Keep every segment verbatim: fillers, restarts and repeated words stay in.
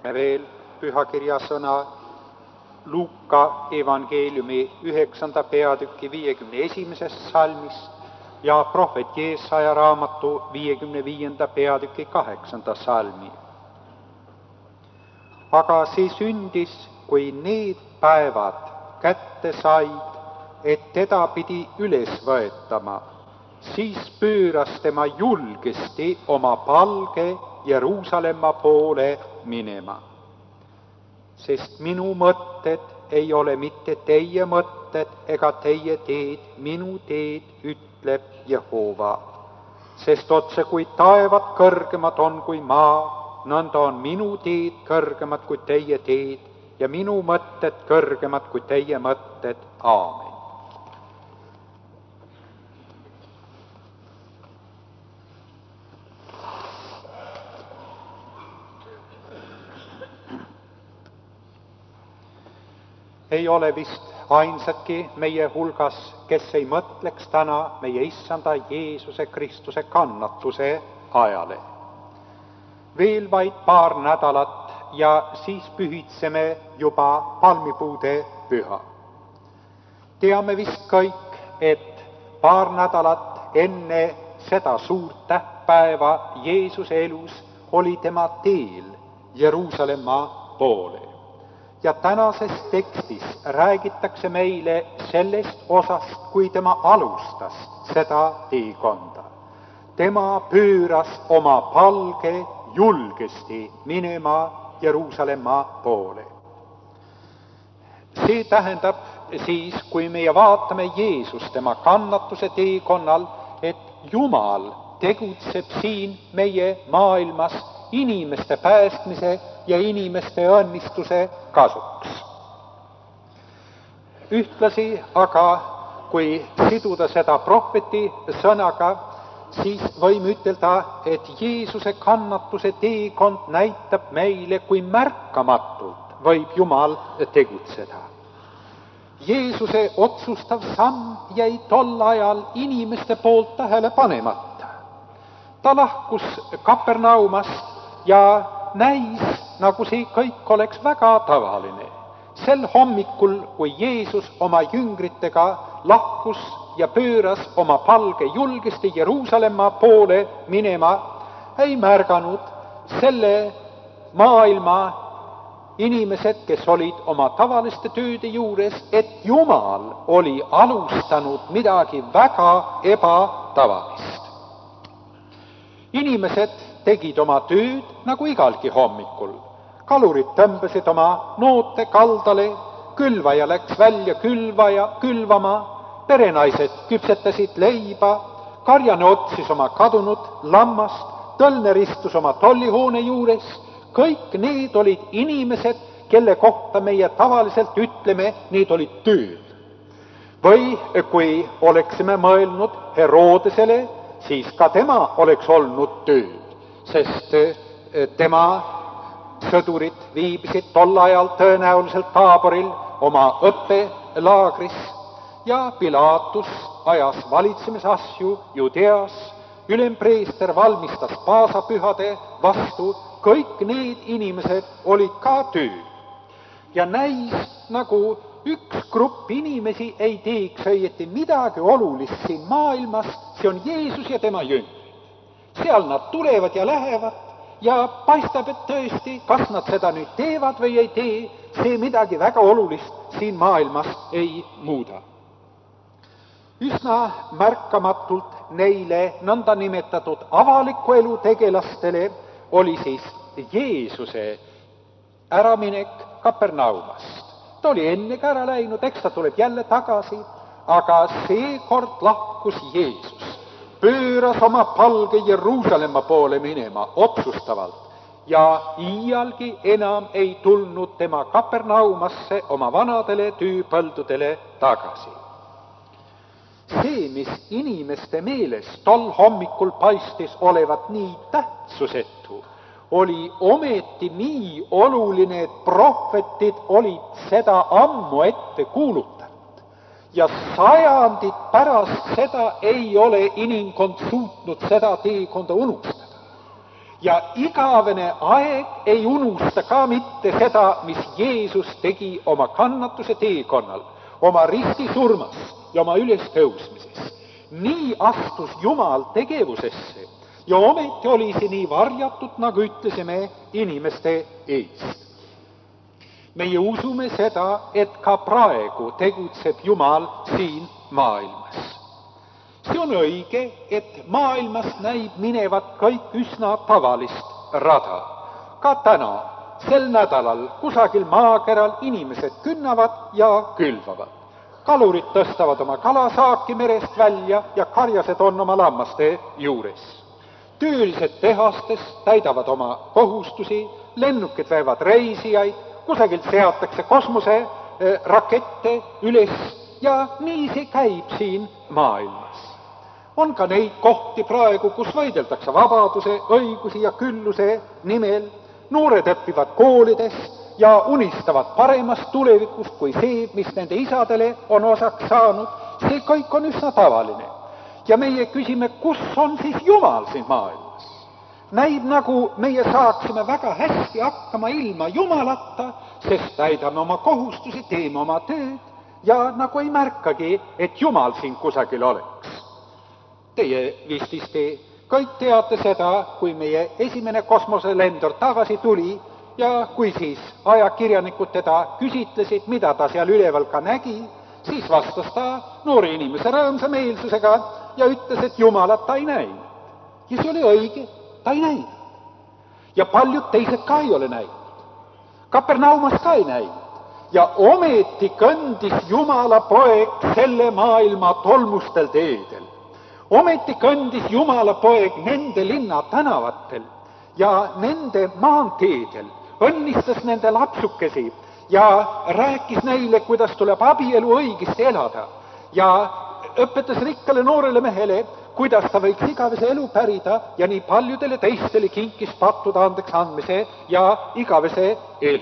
loeme veel pühakirja sõna Luuka evangeeliumi üheksanda peatüki viiekümne esimesest salmist ja prohvet Jeesaja raamatu viiekümne viienda peatüki kaheksanda salmi. Aga see sündis, kui need päevad kätte said, et teda pidi üles võetama, siis pööras tema julgesti oma palge Jeruusalemma poole minema. Sest minu mõtted ei ole mitte teie mõtted ega teie teed minu teed, ütleb Jehova. Sest otse kui taevad kõrgemad on kui maa, nõnda on minu teed kõrgemad kui teie teed ja minu mõtted kõrgemad kui teie mõtted. Aamen. Ei ole vist ainsatki meie hulgas, kes ei mõtleks täna meie issanda Jeesuse Kristuse kannatuse ajale. Veel vaid paar nädalat ja siis pühitseme juba palmipuude püha. Teame vist kõik, et paar nädalat enne seda suurt tähtpäeva Jeesuse elus oli tema teel Jeruusalemma poole. Ja tänases tekstis räägitakse meile sellest osast, kui tema alustas seda teekonda. Tema pööras oma palge julgesti minema Jeruusalemma poole. See tähendab siis, kui meie vaatame Jeesus tema kannatuse teekonnal, et Jumal tegutseb siin meie maailmas inimeste päästmise ja inimeste õnnistuse kasuks. Ühtlasi aga, kui siduda seda prohveti sõnaga, siis võime ütelda, et Jeesuse kannatuse teekond näitab meile, kui märkamatult võib Jumal tegutseda. Jeesuse otsustav samm jäi tol ajal inimeste poolt tähele panemata. Ta lahkus Kapernaumast ja näis, nagu see kõik oleks väga tavaline. Sel hommikul, kui Jeesus oma jüngritega lahkus ja pööras oma palge julgesti Jeruusalemma poole minema, ei märganud selle maailma inimesed, kes olid oma tavaliste tööde juures, et Jumal oli alustanud midagi väga ebatavalist. Inimesed tegid oma tööd nagu igalgi hommikul. Kalurid tõmbasid oma noote kaldale, külvaja läks välja külvaja, külvama, perenaised küpsetasid leiba, karjane otsis oma kadunud lammast, tõlner istus oma tollihoone juures. Kõik need olid inimesed, kelle kohta meie tavaliselt ütleme, need olid tööd. Või kui oleksime mõelnud Herodesele, siis ka tema oleks olnud tööd. Sest tema sõdurid viibisid tol ajal tõenäoliselt Taaboril oma õppelaagris ja Pilaatus ajas valitsemisasju Judeas, ülempreester valmistas paasapühade vastu, kõik need inimesed olid ka tööd. Ja näis, nagu üks grupp inimesi ei teeks õieti midagi olulist siin maailmas, see on Jeesus ja tema jüngrid. Seal nad tulevad ja lähevad ja paistab, et tõesti, kas nad seda nüüd teevad või ei tee, see midagi väga olulist siin maailmas ei muuda. Üsna märkamatult neile nõnda nimetatud avaliku elu tegelastele oli siis Jeesuse äraminek Kapernaumast. Ta oli ennega ära läinud, eks ta tuleb jälle tagasi, aga seekord lahkus Jeesus. Pööras oma palge Jeruusalemma poole minema otsustavalt ja iialgi enam ei tulnud tema Kapernaumasse oma vanadele tööpõldudele tagasi. See, mis inimeste meeles tol hommikul paistis olevat nii tähtsusetu, oli ometi nii oluline, et prohvetid olid seda ammu ette kuulutanud. Ja sajandid pärast seda ei ole inimkond suutnud seda teekonda unustada. Ja igavene aeg ei unusta ka mitte seda, mis Jeesus tegi oma kannatuse teekonnal, oma ristisurmas ja oma ülestõusmises. Nii astus Jumal tegevusesse ja ometi oli see nii varjatud, nagu ütlesime, inimeste eest. Meie usume seda, et ka praegu tegutseb Jumal siin maailmas. See on õige, et maailmas näib minevat kõik üsna tavalist rada. Ka täna, sel nädalal, kusagil maakeral inimesed künnavad ja külvavad. Kalurid tõstavad oma kalasaaki merest välja ja karjased on oma lammaste juures. Töölised tehastes täidavad oma kohustusi, lennukid veevad reisijaid, kusagilt seatakse kosmose rakette üles ja nii see käib siin maailmas. On ka neid kohti praegu, kus võideldakse vabaduse, õigusi ja külluse nimel. Noored õppivad koolides ja unistavad paremast tulevikust kui see, mis nende isadele on osaks saanud. See kõik on üsna tavaline. Ja meie küsime, kus on siis Jumal siin maailmas? Näib, nagu meie saaksime väga hästi hakkama ilma Jumalata, sest täidame oma kohustusi, teeme oma tööd ja nagu ei märkagi, et Jumal siin kusagil oleks. Teie vististe kõik teate seda, kui meie esimene kosmoselendor tagasi tuli ja kui siis ajakirjanikud teda küsitlesid, mida ta seal üleval ka nägi, siis vastas ta noori inimese rõõmsa meelsusega ja ütles, et Jumalat ta ei näinud. Ja see oli õige, ta ei näinud. Ja paljud teised ka ei ole näinud. Kapernaumas ka ei näinud. Ja ometi kõndis Jumala poeg selle maailma tolmustel teedel. Ometi kõndis Jumala poeg nende linna tänavatel ja nende maanteedel, õnnistas nende lapsukesi ja rääkis neile, kuidas tuleb abielu õigesti elada ja õpetas rikkale noorele mehele, kuidas ta võiks igavese elu pärida ja nii paljudele teistele kinkis pattuda andeks andmise ja igavese elu.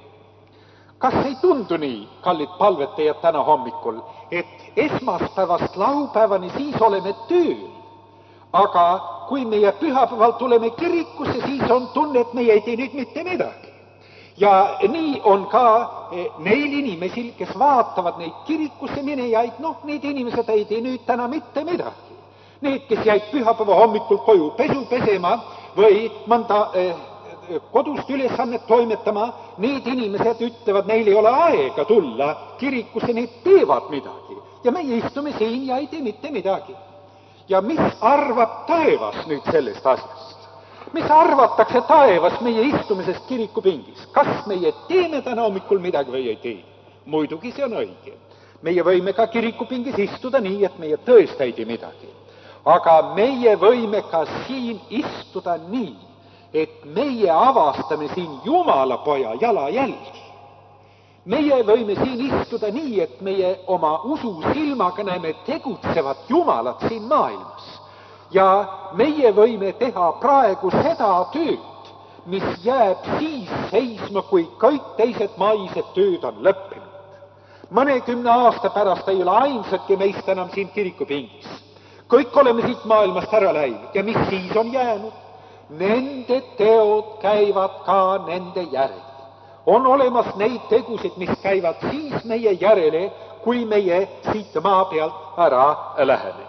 Kas ei tundu nii, kallid palvetajad, täna hommikul, et esmaspäevast laupäevani siis oleme tööl, aga kui meie pühapäeval tuleme kirikusse, siis on tunne, et meie ei tee nüüd mitte midagi. Ja nii on ka neil inimesil, kes vaatavad neid kirikusse minejaid, noh, need inimesed ei tee nüüd täna mitte midagi. Need, kes jäid pühapäeva hommikul koju pesu pesema või mõnda eh, kodust ülesannet toimetama, need inimesed ütlevad, neil ei ole aega tulla kirikusse, need teevad midagi. Ja meie istume siin ja ei tee mitte midagi. Ja mis arvab taevas nüüd sellest asjast? Mis arvatakse taevas meie istumisest kirikupingis? Kas meie teeme täna hommikul midagi või ei tee? Muidugi see on õige. Meie võime ka kirikupingis istuda nii, et meie tõesti ei tee midagi. Aga meie võime ka siin istuda nii, et meie avastame siin Jumala poja jalajälgi. Meie võime siin istuda nii, et meie oma usu silmaga näeme tegutsevat Jumalat siin maailmas. Ja meie võime teha praegu seda tööd, mis jääb siis seisma, kui kõik teised maised tööd on lõppenud. Mõnekümne aasta pärast ei ole ainsatki meist enam siin kirikupingis. Kõik oleme siit maailmast ära läinud ja mis siis on jäänud? Nende teod käivad ka nende järele. On olemas neid tegusid, mis käivad siis meie järele, kui meie siit maa pealt ära läheme.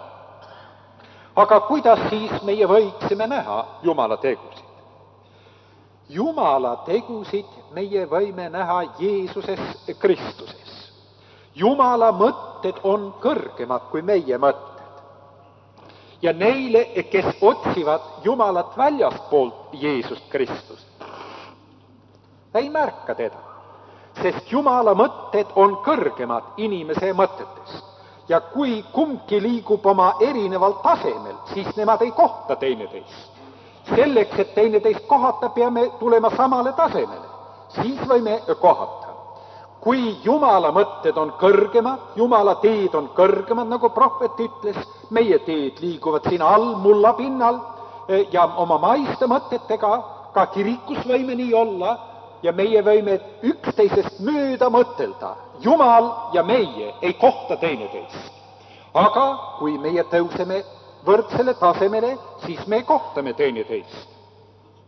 Aga kuidas siis meie võiksime näha Jumala tegusid? Jumala tegusid meie võime näha Jeesuses Kristuses. Jumala mõtted on kõrgemad kui meie mõtted. Ja neile, kes otsivad Jumalat väljastpoolt Jeesust Kristust, ei märka teda, sest Jumala mõtted on kõrgemad inimese mõtetest. Ja kui kumbki liigub oma erineval tasemel, siis nemad ei kohta teineteist. Selleks, et teineteist kohata, peame tulema samale tasemele. Siis võime kohata. Kui Jumala mõtted on kõrgemad, Jumala teed on kõrgemad, nagu prohvet ütles, meie teed liiguvad siin all mulla pinnal ja oma maiste mõtetega, ka kirikus võime nii olla ja meie võime üksteisest mööda mõtelda. Jumal ja meie ei kohta teineteist. Aga kui meie tõuseme võrdsele tasemele, siis me kohtame teineteist.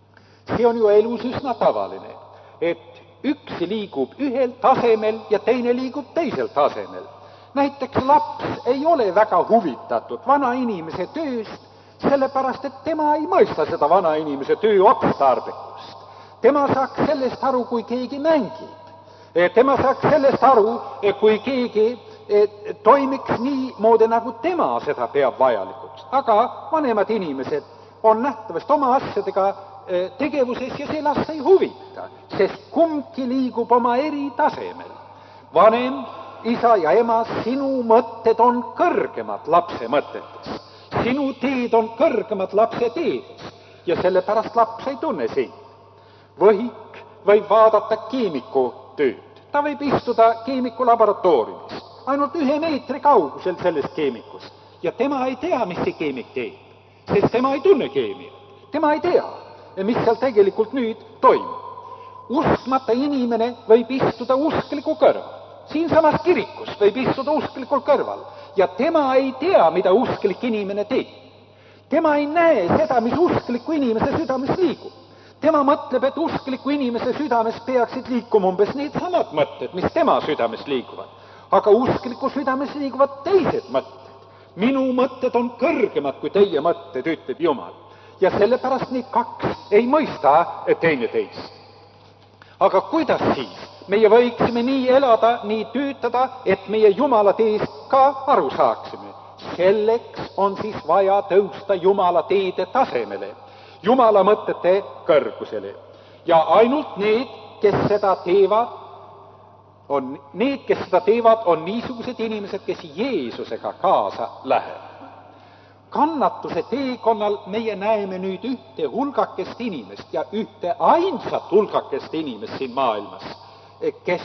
See on ju elus üsna tavaline, et üks liigub ühel tasemel ja teine liigub teisel tasemel. Näiteks laps ei ole väga huvitatud vana inimese tööst, sellepärast et tema ei mõista seda vana inimese töö otstarbekust. Tema saaks sellest aru, kui keegi mängib. Tema saaks sellest aru, kui keegi toimiks niimoodi, nagu tema seda peab vajalikuks. Aga vanemad inimesed on nähtavasti oma asjadega tegevuses ja see last ei huvita, sest kumbki liigub oma eri tasemel. Vanem, isa ja ema, sinu mõtted on kõrgemad lapse mõtetes. Sinu teed on kõrgemad lapse teedes ja sellepärast laps ei tunne sind. Võhik võib vaadata keemiku tööd. Ta võib istuda keemiku laboratooriumis, ainult ühe meetri kaugusel sellest keemikust. Ja tema ei tea, mis see keemik teeb, sest tema ei tunne keemiat. Tema ei tea, mis seal tegelikult nüüd toimub. Uskmata inimene võib istuda uskliku kõrval. Siinsamas kirikus võib istuda usklikul kõrval. Ja tema ei tea, mida usklik inimene teeb. Tema ei näe seda, mis uskliku inimese südames liigub. Tema mõtleb, et uskliku inimese südames peaksid liikuma umbes need samad mõtted, mis tema südames liiguvad. Aga uskliku südames liiguvad teised mõtted. Minu mõtted on kõrgemad kui teie mõtted, ütleb Jumal. Ja sellepärast need kaks ei mõista teine teist. Aga kuidas siis? Meie võiksime nii elada, nii töötada, et meie Jumala teest ka aru saaksime. Selleks on siis vaja tõusta Jumala teede tasemele, Jumala mõtete kõrgusele. Ja ainult need, kes seda teevad, on, need, kes seda teevad, on niisugused inimesed, kes Jeesusega kaasa lähevad. Kannatuse teekonnal meie näeme nüüd ühte hulgakest inimest ja ühte ainsat hulgakest inimest siin maailmas, kes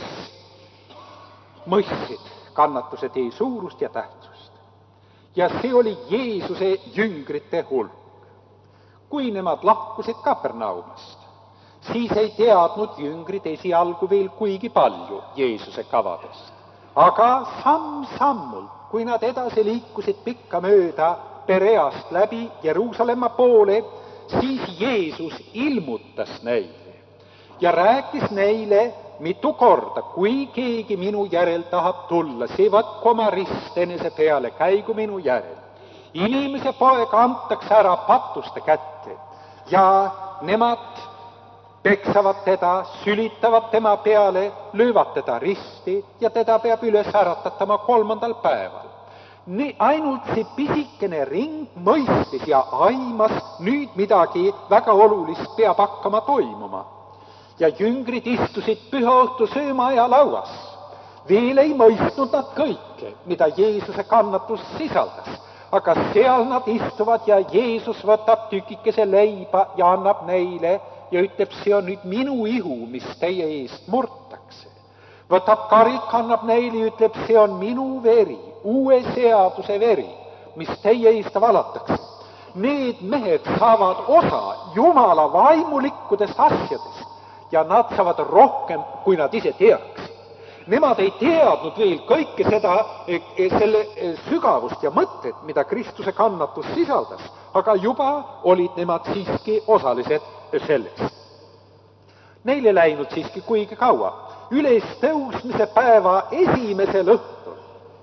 mõistsid kannatuse tee suurust ja tähtsust. Ja see oli Jeesuse jüngrite hulk. Kui nemad lahkusid Kapernaumast, siis ei teadnud jüngrid esialgu veel kuigi palju Jeesuse kavadest. Aga samm-sammult, kui nad edasi liikusid pikka mööda Pereast läbi Jeruusalemma poole, siis Jeesus ilmutas neile ja rääkis neile mitu korda, kui keegi minu järel tahab tulla, see võtku oma rist enese peale, käigu minu järel. Inimese poeg antakse ära patuste kätte ja nemad peksavad teda, sülitavad tema peale, löövad teda risti ja teda peab üles äratatama kolmandal päeval. Nii ainult see pisikene ring mõistis ja aimas nüüd midagi väga olulist peab hakkama toimuma. Ja jüngrid istusid pühaõhtu söömaaja lauas. Veel ei mõistnud nad kõike, mida Jeesuse kannatus sisaldas, aga seal nad istuvad ja Jeesus võtab tükikese leiba ja annab neile ja ütleb, see on nüüd minu ihu, mis teie eest murtakse. Võtab karik, annab neile ja ütleb, see on minu veri, uue seaduse veri, mis teie eest valatakse. Need mehed saavad osa Jumala vaimulikkudest asjadest ja nad saavad rohkem, kui nad ise teaks. Nemad ei teadnud veel kõike seda, selle sügavust ja mõtted, mida Kristuse kannatus sisaldas, aga juba olid nemad siiski osalised sellest. Neile läinud siiski kuigi kaua. Üles tõusmise päeva esimesel õhtul.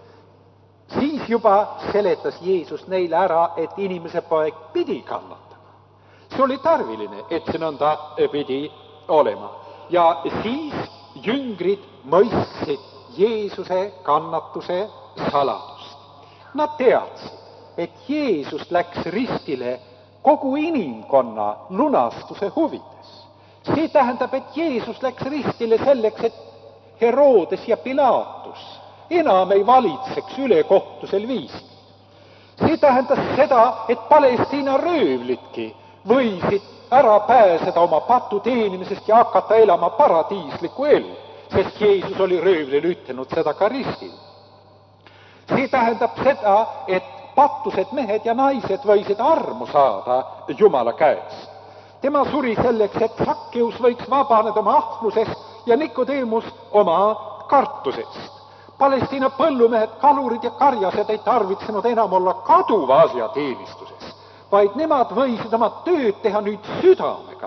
Siis juba seletas Jeesus neile ära, et inimese poeg pidi kannatama. See oli tarviline, et see nõnda pidi olema. Ja siis jüngrid mõistsid Jeesuse kannatuse saladust. Nad teadsid, et Jeesus läks ristile kogu inimkonna lunastuse huvides. See tähendab, et Jeesus läks ristile selleks, et Herodes ja Pilatus enam ei valitseks ülekohtusel viisil. See tähendas seda, et Palestiina röövlidki võisid ära pääseda oma patu teenimisest ja hakata elama paradiislikku elu, sest Jeesus oli röövlil ütelnud seda ka ristil. See tähendab seda, et patused mehed ja naised võisid armu saada Jumala käes. Tema suri selleks, et Sakkeus võiks vabaneda oma ahnusest ja Nikodemus oma kartusest. Palestiina põllumehed, kalurid ja karjased ei tarvitsenud enam olla kaduva asja teenistuses, vaid nemad võisid oma tööd teha nüüd südamega,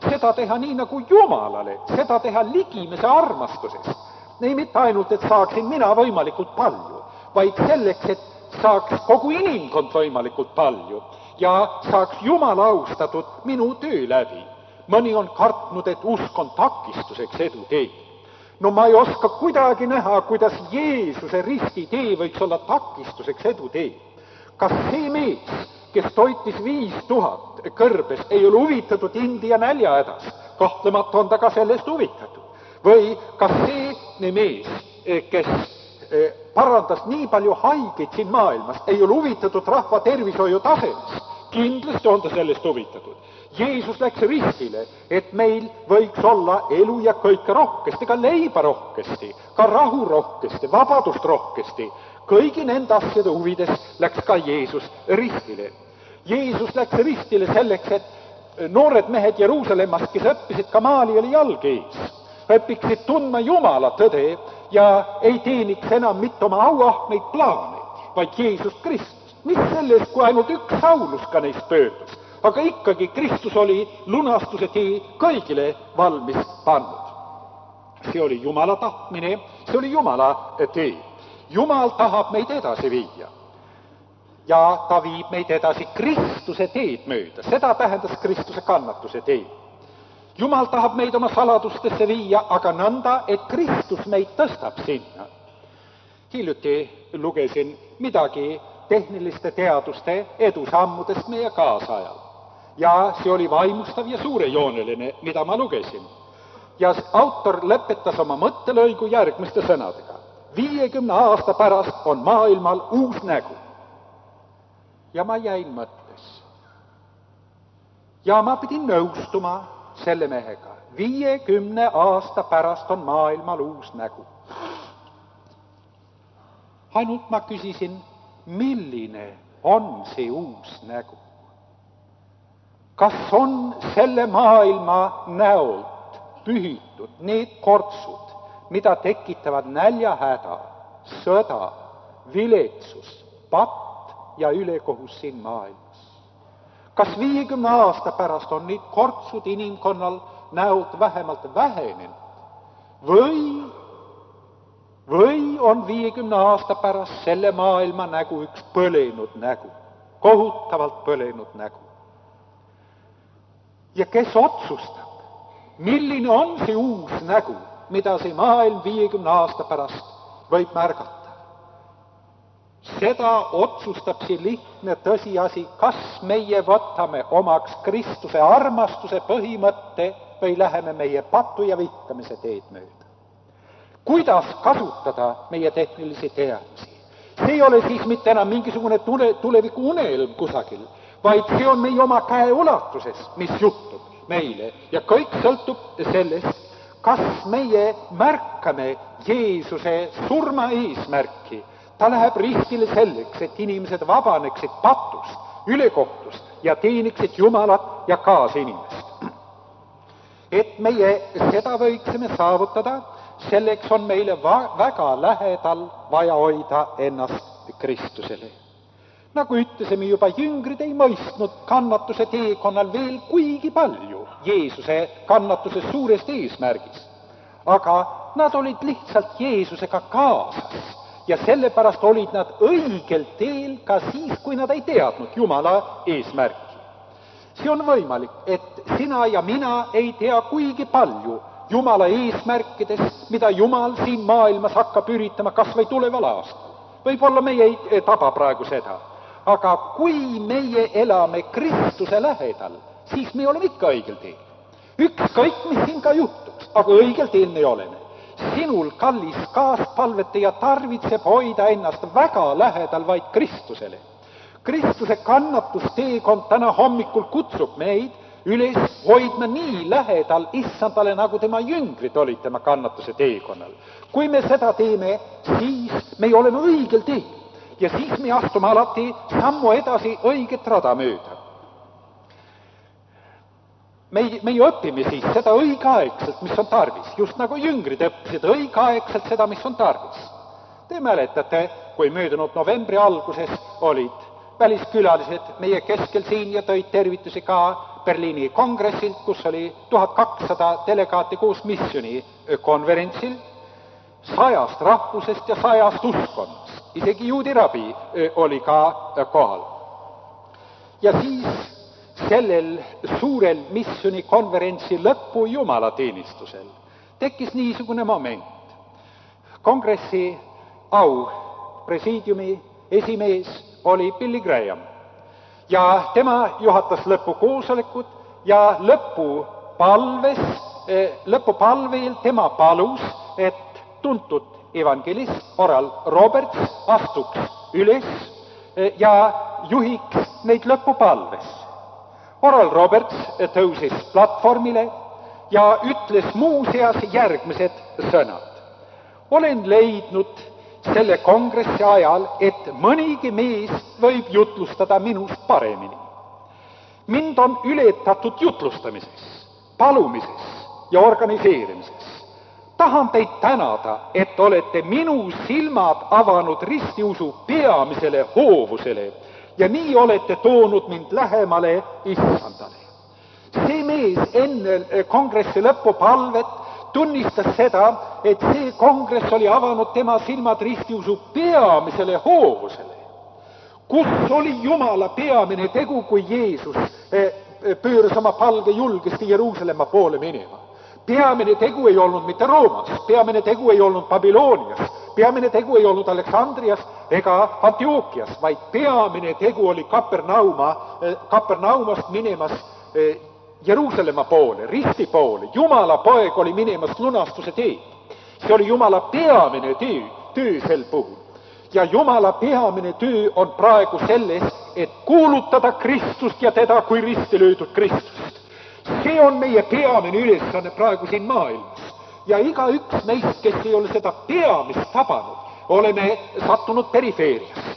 seda teha nii nagu Jumalale, seda teha ligimese armastusest. ei mitte ainult, et saaksin mina võimalikult palju, vaid selleks, et saaks kogu inimkond võimalikult palju ja saaks Jumala austatud minu töö läbi. mõni on kartnud, et usk on takistuseks edu tee. no ma ei oska kuidagi näha, kuidas Jeesuse ristitee võiks olla takistuseks edu tee. kas see mees, kes toitis viis tuhat kõrbes, ei ole huvitatud India näljahädas? kahtlemata on ta ka sellest huvitatud. või kas see mees, kes parandas nii palju haigeid siin maailmas, ei ole huvitatud rahva tervishoiu tasemest? kindlasti on ta sellest huvitatud. Jeesus läks ristile, et meil võiks olla elu ja kõike rohkesti, ka leiba rohkesti, ka rahu rohkesti, vabadust rohkesti. kõigi nende asjade huvides läks ka Jeesus ristile. Jeesus läks ristile selleks, et noored mehed Jeruusalemmast, kes õppisid Gamalieli jalg ees, õpiksid tundma Jumala tõde ja ei teeniks enam mitte oma auahneid plaane, vaid Jeesus Kristus. mis sellest, kui ainult üks Saulus ka neist pöördus, aga ikkagi Kristus oli lunastuse tee kõigile valmis pannud. see oli Jumala tahtmine, see oli Jumala tee. Jumal tahab meid edasi viia. ja ta viib meid edasi Kristuse teed mööda, seda tähendas Kristuse kannatuse tee. Jumal tahab meid oma saladustesse viia, aga nõnda, et Kristus meid tõstab sinna. hiljuti lugesin midagi tehniliste teaduste edusammudest meie kaasajal. ja see oli vaimustav ja suurejooneline, mida ma lugesin. ja autor lõpetas oma mõttelõigu järgmiste sõnadega. viiekümne aasta pärast on maailmal uus nägu. ja ma jäin mõttes. ja ma pidin nõustuma selle mehega. viiekümne aasta pärast on maailmal uus nägu. ainult ma küsisin, milline on see uus nägu? kas on selle maailma näolt pühitud need kortsud, mida tekitavad näljahäda, sõda, viletsus, patt ja ülekohus siin maailmas? kas viiekümne aasta pärast on need kortsud inimkonnal näolt vähemalt vähenenud või, või on viiekümne aasta pärast selle maailma nägu üks põlenud nägu, kohutavalt põlenud nägu? ja kes otsustab, milline on see uus nägu, mida see maailm viiekümne aasta pärast võib märgata? seda otsustab see lihtne tõsiasi, kas meie võtame omaks Kristuse armastuse põhimõtte või läheme meie patu ja vihkamise teed mööda. kuidas kasutada meie tehnilisi teadmisi? see ei ole siis mitte enam mingisugune tule, tuleviku unelm kusagil, vaid see on meie oma käeulatuses, mis juhtub meile ja kõik sõltub sellest, kas meie märkame Jeesuse surma eesmärki. ta läheb ristile selleks, et inimesed vabaneksid patust, ülekohtust ja teeniksid Jumalat ja kaasinimest. et meie seda võiksime saavutada, selleks on meile va- väga lähedal vaja hoida ennast Kristusele. nagu ütlesime juba, jüngrid ei mõistnud kannatuse teekonnal veel kuigi palju Jeesuse kannatuse suurest eesmärgist, aga nad olid lihtsalt Jeesusega kaasas ja sellepärast olid nad õigel teel ka siis, kui nad ei teadnud Jumala eesmärki. see on võimalik, et sina ja mina ei tea kuigi palju Jumala eesmärkidest, mida Jumal siin maailmas hakkab üritama kas või tuleval aastal. võib-olla meie ei taba praegu seda, aga kui meie elame Kristuse lähedal, siis me oleme ikka õigel teel. ükskõik, mis siin ka juhtuks, aga õigel teel me oleme. sinul, kallis kaaspalvetaja, tarvitseb hoida ennast väga lähedal vaid Kristusele. Kristuse kannatusteekond täna hommikul kutsub meid üles hoidma nii lähedal issandale, nagu tema jüngrid olid tema kannatuse teekonnal. kui me seda teeme, siis me oleme õigel teel ja siis me astume alati sammu edasi õiget rada mööda. me, meie õpime siis seda õigeaegselt, mis on tarvis, just nagu jüngrid õppisid õigeaegselt seda, mis on tarvis. Te mäletate, kui möödunud novembri alguses olid väliskülalised meie keskel siin ja tõid tervitusi ka Berliini kongressilt, kus oli tuhat kakssada delegaati koos missiooni konverentsil, sajast rahvusest ja sajast uskonnast, isegi juudi rabi oli ka kohal. Ja siis sellel suurel missiooni konverentsi lõpu jumalateenistusel tekkis niisugune moment. Kongressi au presiidiumi esimees oli Billy Graham ja tema juhatas lõpukoosolekut ja lõpupalves, lõpupalvel tema palus, et tuntud evangelist Oral Roberts astuks üles ja juhiks neid lõpupalves. Oral Roberts tõusis platvormile ja ütles muuseas järgmised sõnad. Olen leidnud selle kongressi ajal, et mõnigi mees võib jutlustada minust paremini. Mind on ületatud jutlustamises, palumises ja organiseerimises. Tahan teid tänada, et olete minu silmad avanud ristiusu peamisele hoovusele ja nii olete toonud mind lähemale issandale. See mees enne kongressi lõpupalvet tunnistas seda, et see kongress oli avanud tema silmad ristiusu peamisele hoovusele. Kus oli Jumala peamine tegu, kui Jeesus pööras oma palge julgesti Jeruusalemma poole minema? Peamine tegu ei olnud mitte Roomas, peamine tegu ei olnud Babyloonias, peamine tegu ei olnud Aleksandrias ega Antiokias, vaid peamine tegu oli Kapernauma, Kapernaumast minemas Jeruusalemma poole, risti poole. Jumala poeg oli minemas lunastuse teed. See oli Jumala peamine töö, töö sel puhul. Ja Jumala peamine töö on praegu selles, et kuulutada Kristust ja teda kui risti löödud Kristust. See on meie peamine ülesanne praegu siin maailmas. Ja iga üks meist, kes ei ole seda peamist tabanud, oleme sattunud perifeeriasse.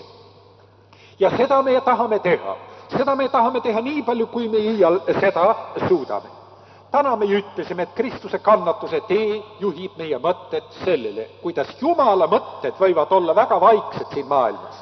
Ja seda me tahame teha. Seda me tahame teha nii palju, kui me iial seda suudame. Täna me ütlesime, et Kristuse kannatuse tee juhib meie mõtted sellele, kuidas Jumala mõtted võivad olla väga vaiksed siin maailmas.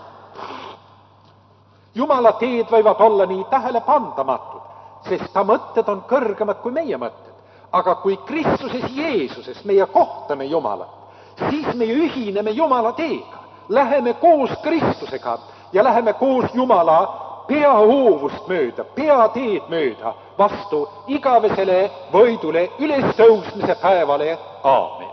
Jumala teed võivad olla nii tähelepandamatud, sest ta mõtted on kõrgemad kui meie mõtted. Aga kui Kristuses Jeesuses meie kohtame Jumalat, siis me ühineme Jumala teega, läheme koos Kristusega ja läheme koos Jumala peahoovust mööda, peateed mööda vastu igavesele võidule ülestõusmise päevale. Aamen.